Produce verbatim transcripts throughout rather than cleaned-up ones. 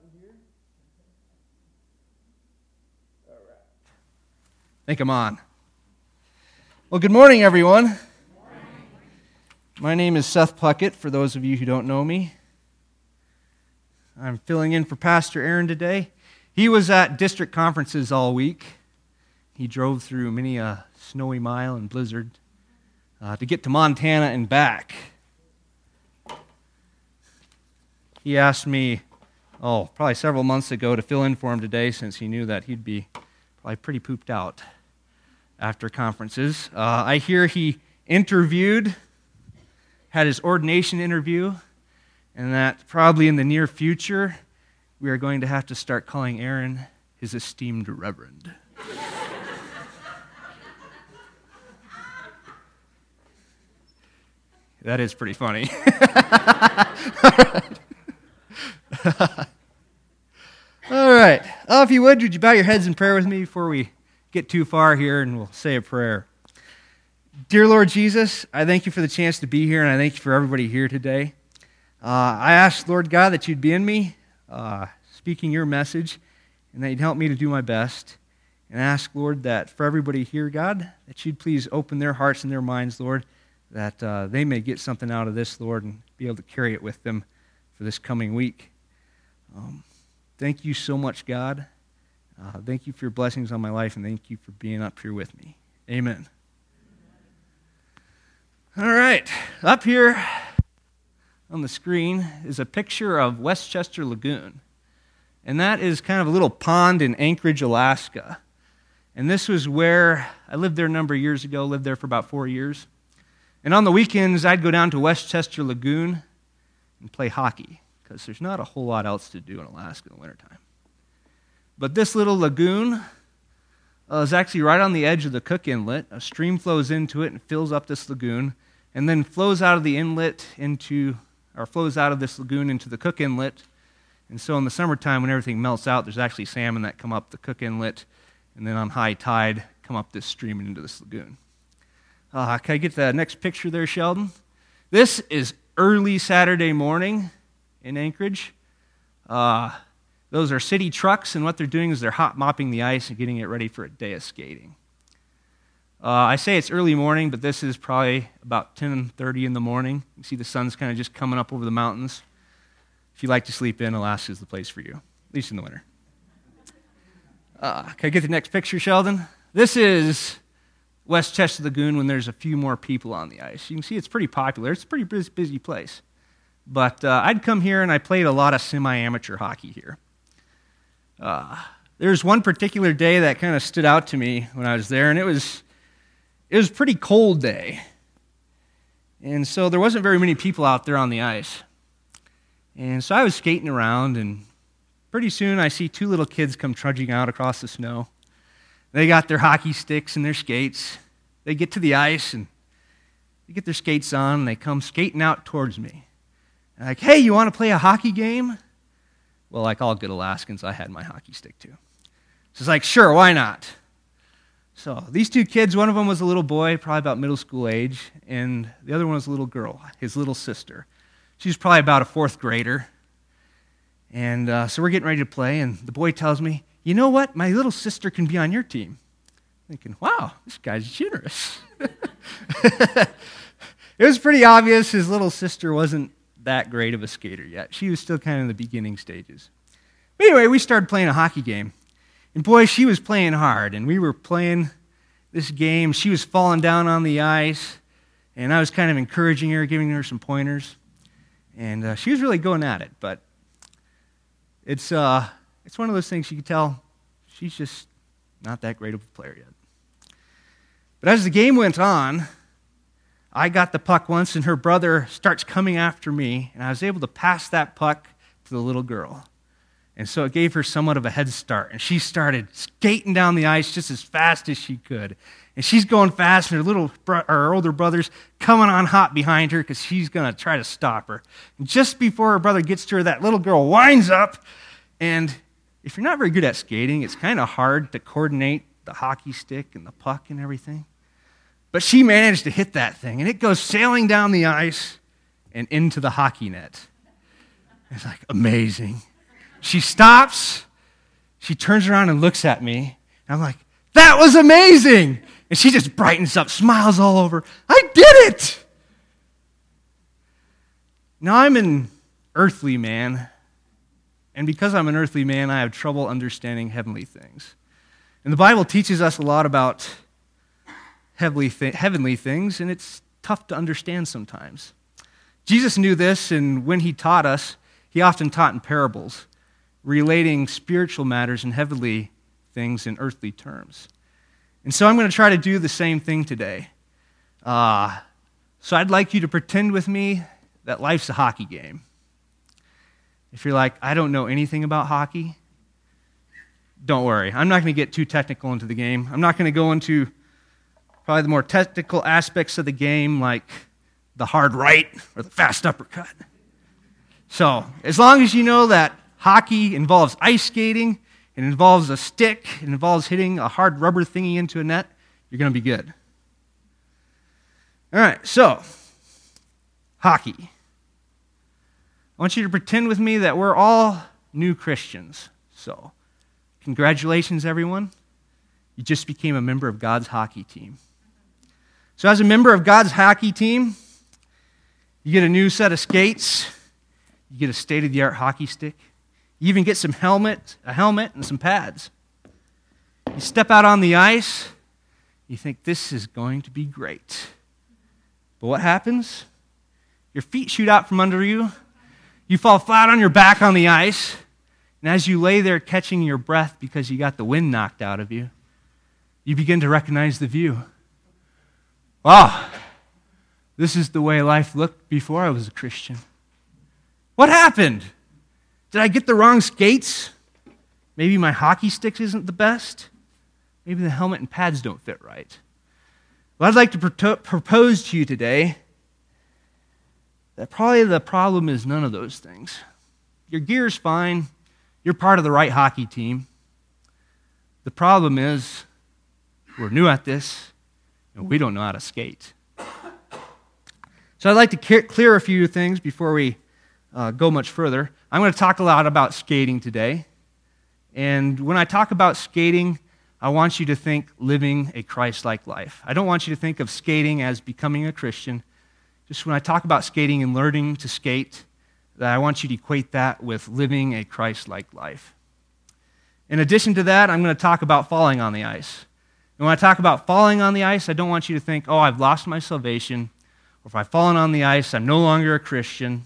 button here. All right. I think I'm on. Well, good morning, everyone. Good morning. My name is Seth Puckett, for those of you who don't know me. I'm filling in for Pastor Aaron today. He was at district conferences all week. He drove through many a snowy mile and blizzard uh, to get to Montana and back. He asked me, oh, probably several months ago to fill in for him today since he knew that he'd be probably pretty pooped out after conferences. Uh, I hear he interviewed, had his ordination interview, and that probably in the near future we are going to have to start calling Aaron his esteemed reverend. That is pretty funny. All right. Oh, if you would, would you bow your heads in prayer with me before we get too far here, and we'll say a prayer. Dear Lord Jesus, I thank you for the chance to be here, and I thank you for everybody here today. Uh, I ask, Lord God, that you'd be in me, uh, speaking your message, and that you'd help me to do my best. And I ask, Lord, that for everybody here, God, that you'd please open their hearts and their minds, Lord, that uh, they may get something out of this, Lord, and be able to carry it with them for this coming week. Um, thank you so much, God. Uh, thank you for your blessings on my life, and thank you for being up here with me. Amen. All right. Up here on the screen is a picture of Westchester Lagoon. And that is kind of a little pond in Anchorage, Alaska. And this was where I lived there a number of years ago, lived there for about four years. And on the weekends, I'd go down to Westchester Lagoon and play hockey, because there's not a whole lot else to do in Alaska in the wintertime. But this little lagoon uh, is actually right on the edge of the Cook Inlet. A stream flows into it and fills up this lagoon, and then flows out of the inlet into, or flows out of this lagoon into the Cook Inlet. And so in the summertime, when everything melts out, there's actually salmon that come up the Cook Inlet, and then on high tide, come up this stream and into this lagoon. Uh, can I get the next picture there, Sheldon? This is early Saturday morning in Anchorage. Uh, those are city trucks, and what they're doing is they're hot mopping the ice and getting it ready for a day of skating. Uh, I say it's early morning, but this is probably about ten thirty in the morning. You see the sun's kind of just coming up over the mountains. If you like to sleep in, Alaska's the place for you, at least in the winter. Uh, can I get the next picture, Sheldon? This is Westchester Lagoon when there's a few more people on the ice. You can see it's pretty popular. It's a pretty busy place. But uh, I'd come here and I played a lot of semi-amateur hockey here. Uh, there's one particular day that kind of stood out to me when I was there, and it was it was a pretty cold day. And so there wasn't very many people out there on the ice. And so I was skating around, and pretty soon I see two little kids come trudging out across the snow. They got their hockey sticks and their skates. They get to the ice, and they get their skates on, and they come skating out towards me. And like, hey, you want to play a hockey game? Well, like all good Alaskans, I had my hockey stick too. So it's like, sure, why not? So these two kids, one of them was a little boy, probably about middle school age, and the other one was a little girl, his little sister. She was probably about a fourth grader. And uh, so we're getting ready to play, and the boy tells me, you know what? My little sister can be on your team. Thinking, wow, this guy's generous. It was pretty obvious his little sister wasn't that great of a skater yet. She was still kind of in the beginning stages. But anyway, we started playing a hockey game. And boy, she was playing hard. And we were playing this game. She was falling down on the ice. And I was kind of encouraging her, giving her some pointers. And uh, she was really going at it. But it's... Uh, It's one of those things you can tell she's just not that great of a player yet. But as the game went on, I got the puck once, and her brother starts coming after me, and I was able to pass that puck to the little girl. And so it gave her somewhat of a head start, and she started skating down the ice just as fast as she could. And she's going fast, and her little bro- or her older brother's coming on hot behind her because she's going to try to stop her. And just before her brother gets to her, that little girl winds up, and if you're not very good at skating, it's kind of hard to coordinate the hockey stick and the puck and everything. But she managed to hit that thing, and it goes sailing down the ice and into the hockey net. It's like amazing. She stops, she turns around and looks at me, and I'm like, that was amazing! And she just brightens up, smiles all over. I did it! Now I'm an earthly man, and because I'm an earthly man, I have trouble understanding heavenly things. And the Bible teaches us a lot about heavenly, th- heavenly things, and it's tough to understand sometimes. Jesus knew this, and when he taught us, he often taught in parables, relating spiritual matters and heavenly things in earthly terms. And so I'm going to try to do the same thing today. Uh, so I'd like you to pretend with me that life's a hockey game. If you're like, I don't know anything about hockey, don't worry. I'm not going to get too technical into the game. I'm not going to go into probably the more technical aspects of the game, like the hard right or the fast uppercut. So, as long as you know that hockey involves ice skating, it involves a stick, it involves hitting a hard rubber thingy into a net, you're going to be good. All right, so, hockey. I want you to pretend with me that we're all new Christians. So, congratulations, everyone. You just became a member of God's hockey team. So as a member of God's hockey team, you get a new set of skates, you get a state-of-the-art hockey stick, you even get some helmet, a helmet and some pads. You step out on the ice, you think this is going to be great. But what happens? Your feet shoot out from under you, you fall flat on your back on the ice, and as you lay there catching your breath because you got the wind knocked out of you, you begin to recognize the view. Wow, this is the way life looked before I was a Christian. What happened? Did I get the wrong skates? Maybe my hockey stick isn't the best? Maybe the helmet and pads don't fit right. Well, I'd like to pro- propose to you today that probably the problem is none of those things. Your gear's fine. You're part of the right hockey team. The problem is we're new at this, and we don't know how to skate. So I'd like to clear a few things before we uh, go much further. I'm going to talk a lot about skating today. And when I talk about skating, I want you to think living a Christ-like life. I don't want you to think of skating as becoming a Christian. Just when I talk about skating and learning to skate, that I want you to equate that with living a Christ-like life. In addition to that, I'm going to talk about falling on the ice. And when I talk about falling on the ice, I don't want you to think, oh, I've lost my salvation, or if I've fallen on the ice, I'm no longer a Christian.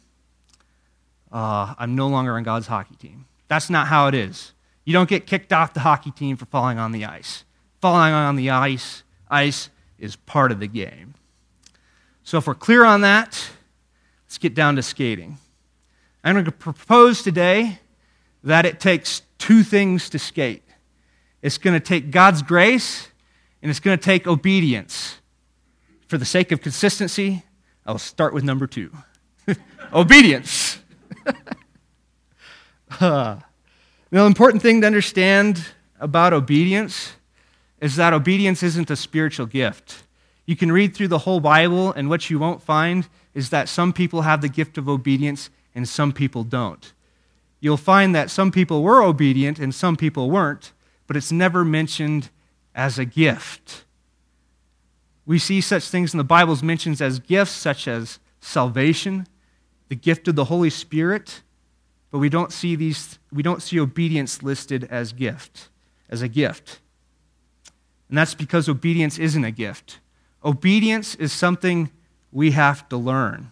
Uh, I'm no longer on God's hockey team. That's not how it is. You don't get kicked off the hockey team for falling on the ice. Falling on the ice, ice is part of the game. So if we're clear on that, let's get down to skating. I'm going to propose today that it takes two things to skate. It's going to take God's grace, and it's going to take obedience. For the sake of consistency, I'll start with number two. Obedience. uh, the important thing to understand about obedience is that obedience isn't a spiritual gift. You can read through the whole Bible, and what you won't find is that some people have the gift of obedience and some people don't. You'll find that some people were obedient and some people weren't, but it's never mentioned as a gift. We see such things in the Bible's mentions as gifts, such as salvation, the gift of the Holy Spirit, but we don't see these. We don't see obedience listed as gift, as a gift, and that's because obedience isn't a gift. Obedience is something we have to learn.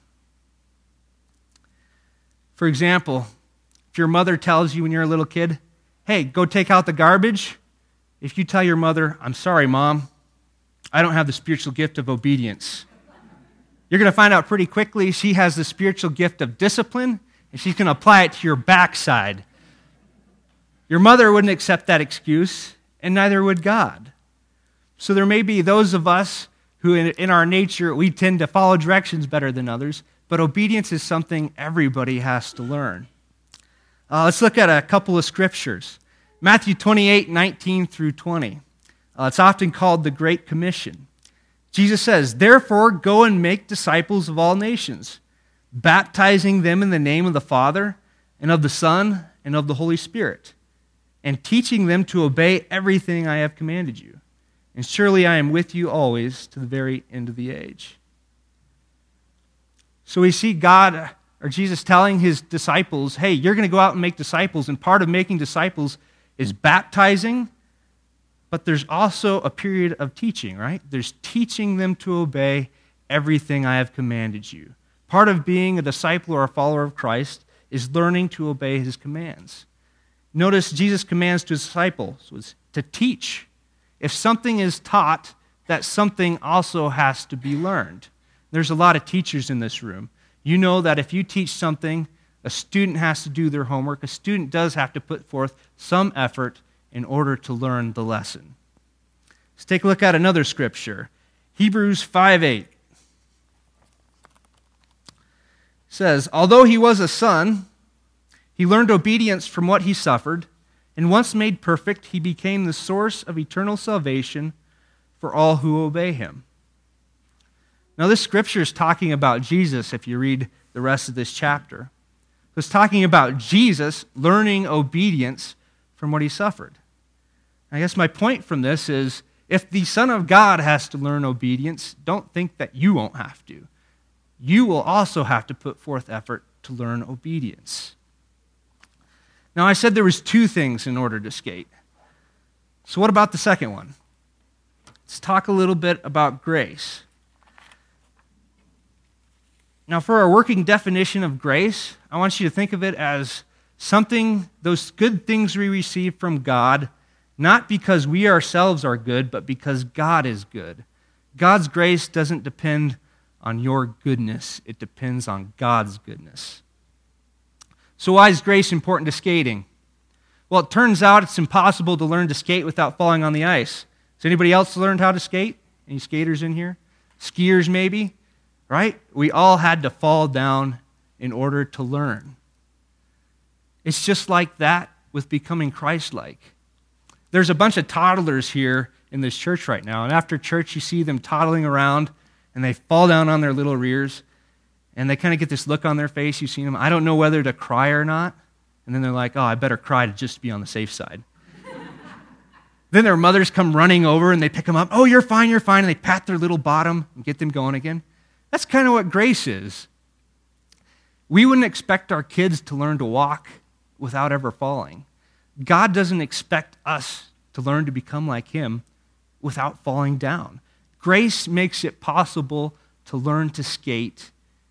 For example, if your mother tells you when you're a little kid, hey, go take out the garbage, if you tell your mother, I'm sorry, Mom, I don't have the spiritual gift of obedience, you're going to find out pretty quickly she has the spiritual gift of discipline, and she's going to apply it to your backside. Your mother wouldn't accept that excuse, and neither would God. So there may be those of us who in, in our nature, we tend to follow directions better than others, but obedience is something everybody has to learn. Uh, let's look at a couple of scriptures. Matthew twenty-eight, nineteen through twenty. Uh, it's often called the Great Commission. Jesus says, therefore, go and make disciples of all nations, baptizing them in the name of the Father and of the Son and of the Holy Spirit, and teaching them to obey everything I have commanded you. And surely I am with you always to the very end of the age. So we see God, or Jesus, telling his disciples, hey, you're going to go out and make disciples, and part of making disciples is baptizing, but there's also a period of teaching, right? There's teaching them to obey everything I have commanded you. Part of being a disciple or a follower of Christ is learning to obey his commands. Notice Jesus' commands to his disciples was to teach. If something is taught, that something also has to be learned. There's a lot of teachers in this room. You know that if you teach something, a student has to do their homework. A student does have to put forth some effort in order to learn the lesson. Let's take a look at another scripture. Hebrews five eight says, although he was a son, he learned obedience from what he suffered, and once made perfect, he became the source of eternal salvation for all who obey him. Now, this scripture is talking about Jesus, if you read the rest of this chapter. It's talking about Jesus learning obedience from what he suffered. I guess my point from this is, if the Son of God has to learn obedience, don't think that you won't have to. You will also have to put forth effort to learn obedience. Now, I said there was two things in order to skate. So what about the second one? Let's talk a little bit about grace. Now, for our working definition of grace, I want you to think of it as something, those good things we receive from God, not because we ourselves are good, but because God is good. God's grace doesn't depend on your goodness. It depends on God's goodness. So why is grace important to skating? Well, it turns out it's impossible to learn to skate without falling on the ice. Has anybody else learned how to skate? Any skaters in here? Skiers maybe? Right? We all had to fall down in order to learn. It's just like that with becoming Christ-like. There's a bunch of toddlers here in this church right now, and after church you see them toddling around, and they fall down on their little rears, and they kind of get this look on their face. You've seen them. I don't know whether to cry or not. And then they're like, oh, I better cry to just be on the safe side. Then their mothers come running over, and they pick them up. Oh, you're fine, you're fine. And they pat their little bottom and get them going again. That's kind of what grace is. We wouldn't expect our kids to learn to walk without ever falling. God doesn't expect us to learn to become like him without falling down. Grace makes it possible to learn to skate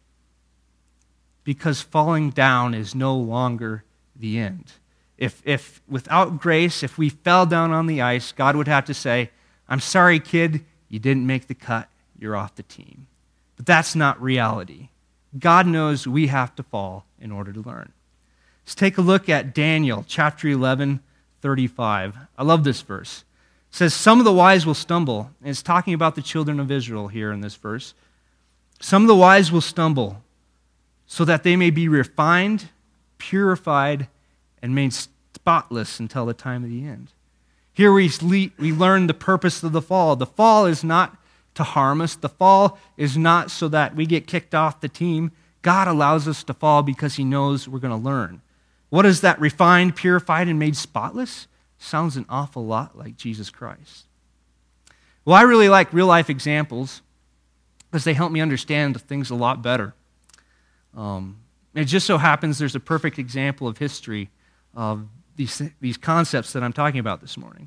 because falling down is no longer the end. If, if without grace, if we fell down on the ice, God would have to say, I'm sorry, kid, you didn't make the cut. You're off the team. But that's not reality. God knows we have to fall in order to learn. Let's take a look at Daniel chapter eleven, thirty-five. I love this verse. It says, some of the wise will stumble. And it's talking about the children of Israel here in this verse. Some of the wise will stumble so that they may be refined, purified, and made spotless until the time of the end. Here we, we learn the purpose of the fall. The fall is not to harm us. The fall is not so that we get kicked off the team. God allows us to fall because he knows we're going to learn. What is that? Refined, purified, and made spotless? Sounds an awful lot like Jesus Christ. Well, I really like real-life examples because they help me understand things a lot better. Um, it just so happens there's a perfect example of history of these, these concepts that I'm talking about this morning.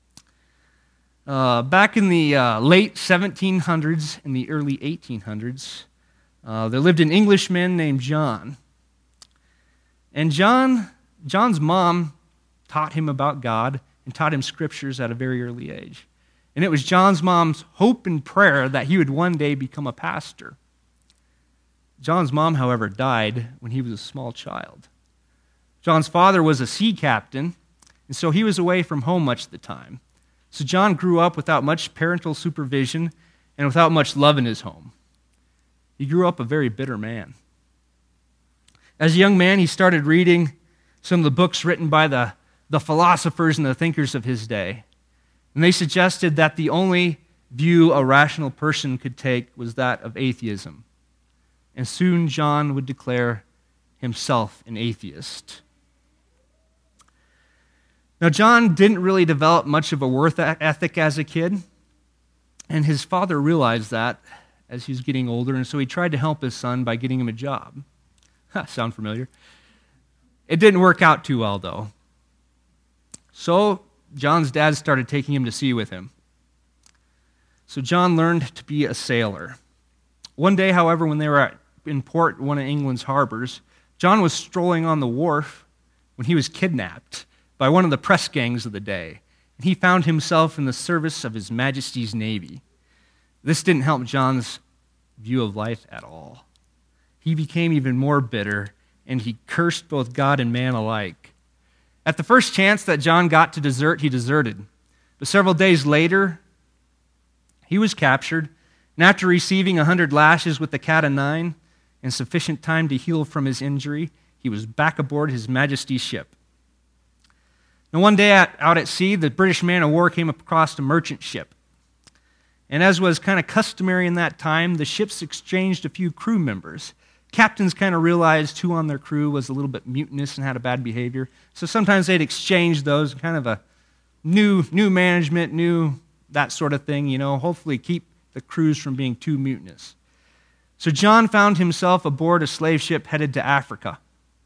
Uh, back in the uh, late seventeen hundreds and the early eighteen hundreds, uh, there lived an Englishman named John. And John, John's mom taught him about God and taught him scriptures at a very early age. And it was John's mom's hope and prayer that he would one day become a pastor. John's mom, however, died when he was a small child. John's father was a sea captain, and so he was away from home much of the time. So John grew up without much parental supervision and without much love in his home. He grew up a very bitter man. As a young man, he started reading some of the books written by the, the philosophers and the thinkers of his day. And they suggested that the only view a rational person could take was that of atheism. And soon John would declare himself an atheist. Now, John didn't really develop much of a work ethic as a kid, and his father realized that as he was getting older, and so he tried to help his son by getting him a job. Sound familiar? It didn't work out too well, though. So John's dad started taking him to sea with him. So John learned to be a sailor. One day, however, when they were at, in port, one of England's harbors, John was strolling on the wharf when he was kidnapped by one of the press gangs of the day, and he found himself in the service of His Majesty's Navy. This didn't help John's view of life at all. He became even more bitter, and he cursed both God and man alike. At the first chance that John got to desert, he deserted. But several days later, he was captured, and after receiving a hundred lashes with the cat o' nine and sufficient time to heal from his injury, he was back aboard His Majesty's ship. Now, one day at, out at sea, the British man of war came across a merchant ship. And as was kind of customary in that time, the ships exchanged a few crew members. Captains kind of realized who on their crew was a little bit mutinous and had a bad behavior. So sometimes they'd exchange those, kind of a new, new management, new that sort of thing, you know, hopefully keep the crews from being too mutinous. So John found himself aboard a slave ship headed to Africa.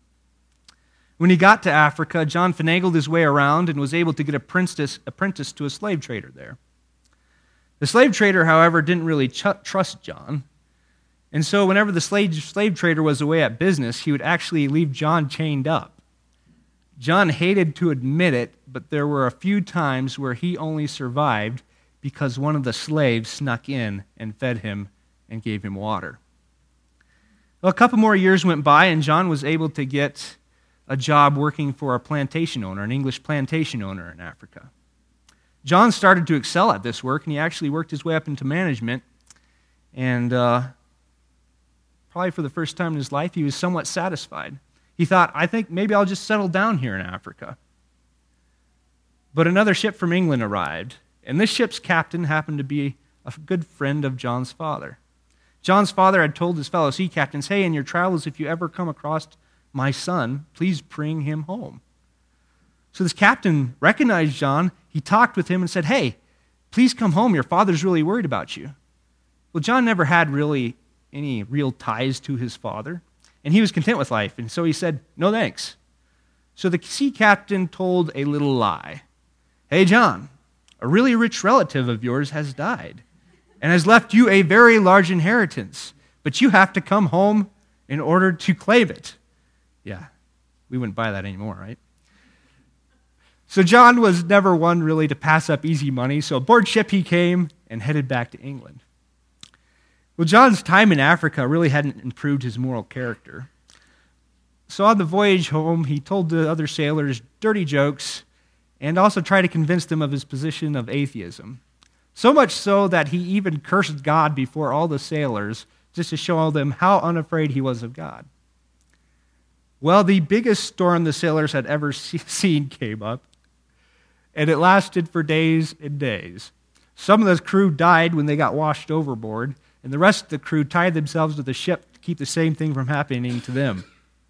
When he got to Africa, John finagled his way around and was able to get apprenticed apprentice to a slave trader there. The slave trader, however, didn't really ch- trust John. And so whenever the slave, slave trader was away at business, he would actually leave John chained up. John hated to admit it, but there were a few times where he only survived because one of the slaves snuck in and fed him and gave him water. Well, a couple more years went by, and John was able to get a job working for a plantation owner, an English plantation owner in Africa. John started to excel at this work, and he actually worked his way up into management. And uh, probably for the first time in his life, he was somewhat satisfied. He thought, I think maybe I'll just settle down here in Africa. But another ship from England arrived, and this ship's captain happened to be a good friend of John's father. John's father had told his fellow sea captains, hey, in your travels, if you ever come across my son, please bring him home. So this captain recognized John. He talked with him and said, hey, please come home. Your father's really worried about you. Well, John never had really any real ties to his father, and he was content with life, and so he said, no thanks. So the sea captain told a little lie. Hey, John, a really rich relative of yours has died and has left you a very large inheritance, but you have to come home in order to claim it. Yeah, we wouldn't buy that anymore, right? So John was never one really to pass up easy money, so aboard ship he came and headed back to England. Well, John's time in Africa really hadn't improved his moral character. So on the voyage home, he told the other sailors dirty jokes and also tried to convince them of his position of atheism. So much so that he even cursed God before all the sailors just to show them how unafraid he was of God. Well, the biggest storm the sailors had ever seen came up, and it lasted for days and days. Some of the crew died when they got washed overboard, and the rest of the crew tied themselves to the ship to keep the same thing from happening to them.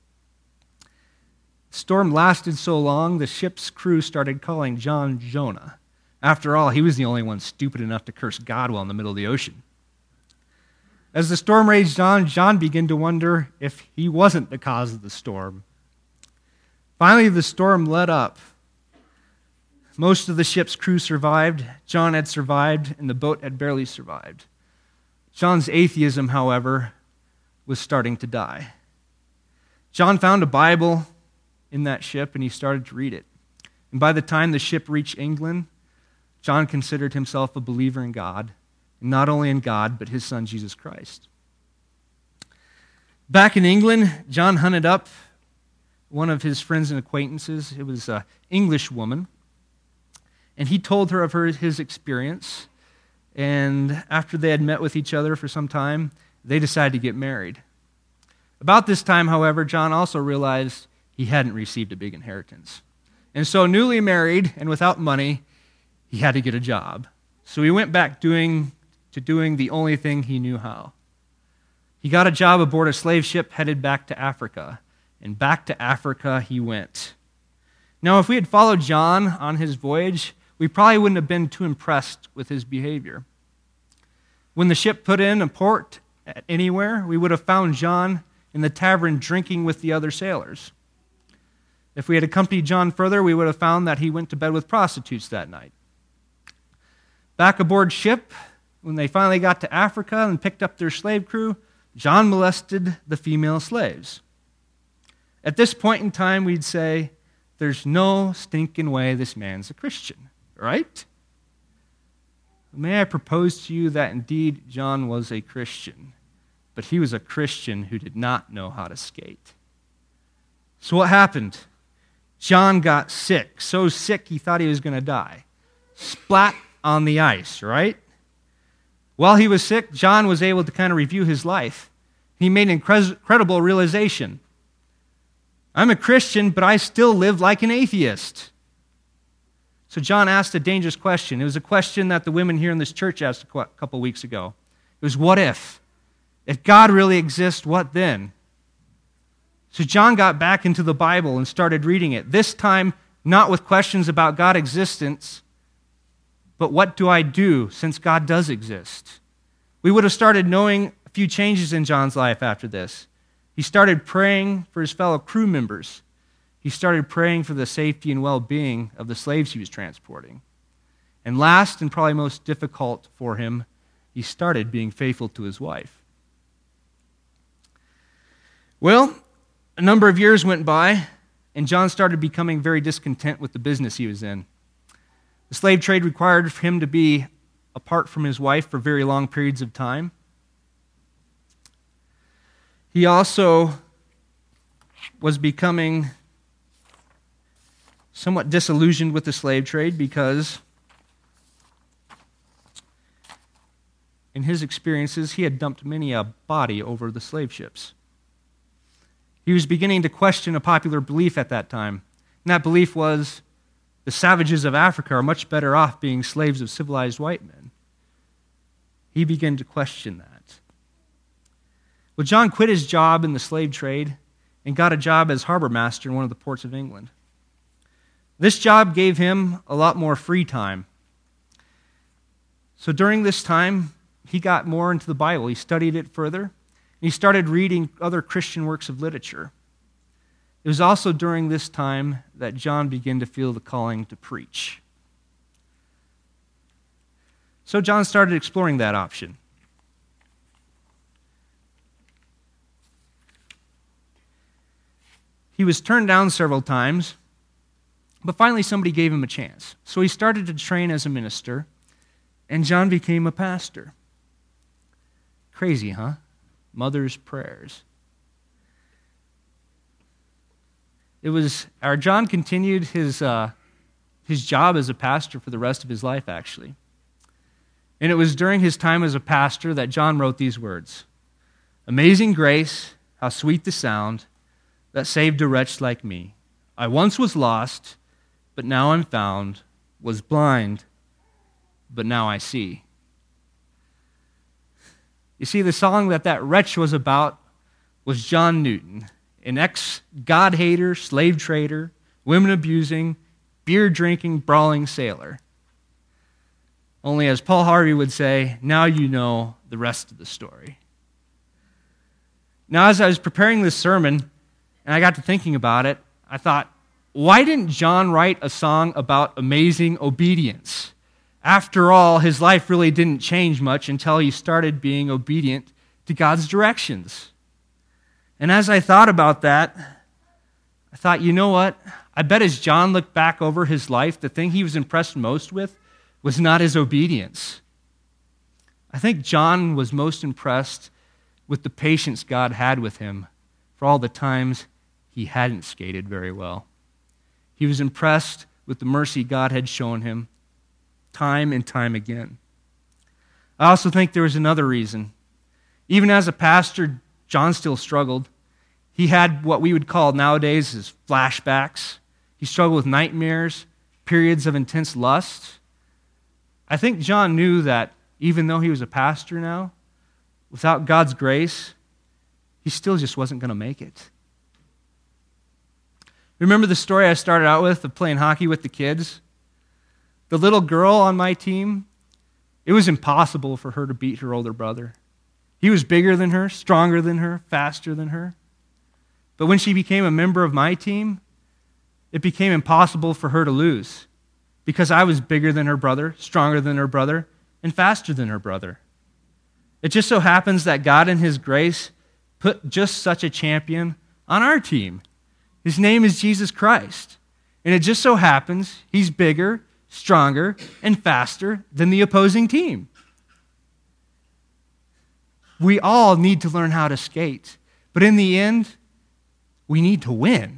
The storm lasted so long, the ship's crew started calling John Jonah. After all, he was the only one stupid enough to curse God while in the middle of the ocean. As the storm raged on, John began to wonder if he wasn't the cause of the storm. Finally, the storm let up. Most of the ship's crew survived. John had survived, and the boat had barely survived. John's atheism, however, was starting to die. John found a Bible in that ship, and he started to read it. And by the time the ship reached England, John considered himself a believer in God, and not only in God, but his son, Jesus Christ. Back in England, John hunted up one of his friends and acquaintances. It was an English woman, and he told her of her, his experience. And after they had met with each other for some time, they decided to get married. About this time, however, John also realized he hadn't received a big inheritance. And so, newly married and without money, he had to get a job. So he went back doing to doing the only thing he knew how. He got a job aboard a slave ship headed back to Africa. And back to Africa he went. Now, if we had followed John on his voyage, we probably wouldn't have been too impressed with his behavior. When the ship put in a port at anywhere, we would have found John in the tavern drinking with the other sailors. If we had accompanied John further, we would have found that he went to bed with prostitutes that night. Back aboard ship, when they finally got to Africa and picked up their slave crew, John molested the female slaves. At this point in time, we'd say, there's no stinking way this man's a Christian, right? May I propose to you that indeed John was a Christian, but he was a Christian who did not know how to skate. So what happened? John got sick, so sick he thought he was going to die. Splat on the ice, right? While he was sick, John was able to kind of review his life. He made an incredible realization. I'm a Christian, but I still live like an atheist. So John asked a dangerous question. It was a question that the women here in this church asked a couple weeks ago. It was, what if? If God really exists, what then? So John got back into the Bible and started reading it, this time not with questions about God's existence, but what do I do since God does exist? We would have started knowing a few changes in John's life after this. He started praying for his fellow crew members. He started praying for the safety and well-being of the slaves he was transporting. And last and probably most difficult for him, he started being faithful to his wife. Well, a number of years went by, and John started becoming very discontent with the business he was in. The slave trade required for him to be apart from his wife for very long periods of time. He also was becoming somewhat disillusioned with the slave trade because in his experiences, he had dumped many a body over the slave ships. He was beginning to question a popular belief at that time, and that belief was the savages of Africa are much better off being slaves of civilized white men. He began to question that. Well, John quit his job in the slave trade and got a job as harbor master in one of the ports of England. This job gave him a lot more free time. So during this time, he got more into the Bible. He studied it further. He started reading other Christian works of literature. It was also during this time that John began to feel the calling to preach. So John started exploring that option. He was turned down several times, but finally somebody gave him a chance. So he started to train as a minister, and John became a pastor. Crazy, huh? Mother's prayers. It was, our John continued his, uh, his job as a pastor for the rest of his life, actually. And it was during his time as a pastor that John wrote these words, "Amazing grace, how sweet the sound that saved a wretch like me. I once was lost, but now I'm found, was blind, but now I see." You see, the song that that wretch was about was John Newton, an ex-God-hater, slave trader, women-abusing, beer-drinking, brawling sailor. Only, as Paul Harvey would say, now you know the rest of the story. Now, as I was preparing this sermon, and I got to thinking about it, I thought, why didn't John write a song about amazing obedience? After all, his life really didn't change much until he started being obedient to God's directions. And as I thought about that, I thought, you know what? I bet as John looked back over his life, the thing he was impressed most with was not his obedience. I think John was most impressed with the patience God had with him for all the times he hadn't skated very well. He was impressed with the mercy God had shown him time and time again. I also think there was another reason. Even as a pastor, John still struggled. He had what we would call nowadays as flashbacks. He struggled with nightmares, periods of intense lust. I think John knew that even though he was a pastor now, without God's grace, he still just wasn't going to make it. Remember the story I started out with of playing hockey with the kids? The little girl on my team, it was impossible for her to beat her older brother. He was bigger than her, stronger than her, faster than her. But when she became a member of my team, it became impossible for her to lose because I was bigger than her brother, stronger than her brother, and faster than her brother. It just so happens that God in His grace put just such a champion on our team. His name is Jesus Christ. And it just so happens He's bigger, stronger, and faster than the opposing team. We all need to learn how to skate. But in the end, we need to win.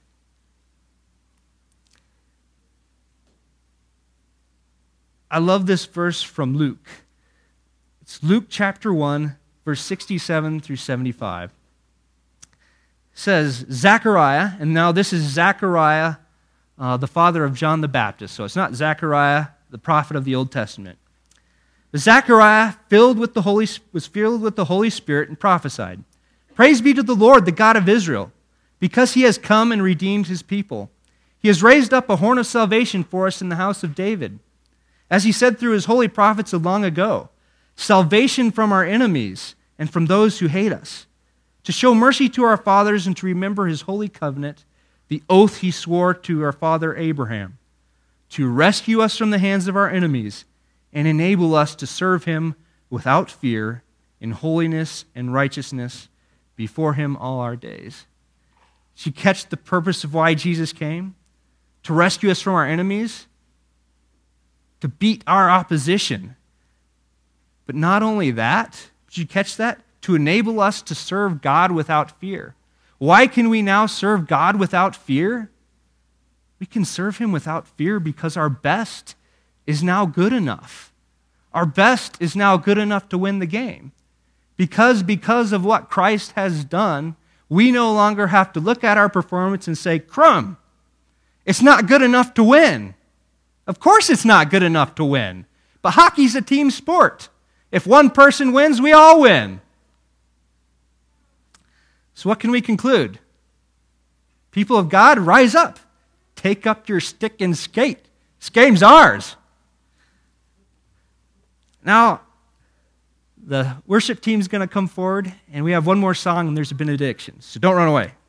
I love this verse from Luke. It's Luke chapter one, verse sixty-seven through seventy-five. It says, Zechariah, and now this is Zechariah, uh, the father of John the Baptist. So it's not Zechariah, the prophet of the Old Testament. But Zechariah filled with the Holy, was filled with the Holy Spirit and prophesied, Praise be to the Lord, the God of Israel, because He has come and redeemed His people. He has raised up a horn of salvation for us in the house of David. As He said through His holy prophets of long ago, salvation from our enemies and from those who hate us, to show mercy to our fathers and to remember His holy covenant, the oath He swore to our father Abraham, to rescue us from the hands of our enemies and enable us to serve Him without fear in holiness and righteousness before Him all our days. Did you catch the purpose of why Jesus came? To rescue us from our enemies, to beat our opposition. But not only that, did you catch that? To enable us to serve God without fear. Why can we now serve God without fear? We can serve Him without fear because our best is now good enough. Our best is now good enough to win the game. Because, because of what Christ has done, we no longer have to look at our performance and say, crumb, it's not good enough to win. Of course it's not good enough to win. But hockey's a team sport. If one person wins, we all win. So what can we conclude? People of God, rise up. Take up your stick and skate. This game's ours. Now, the worship team's going to come forward, and we have one more song, and there's a benediction. So don't run away.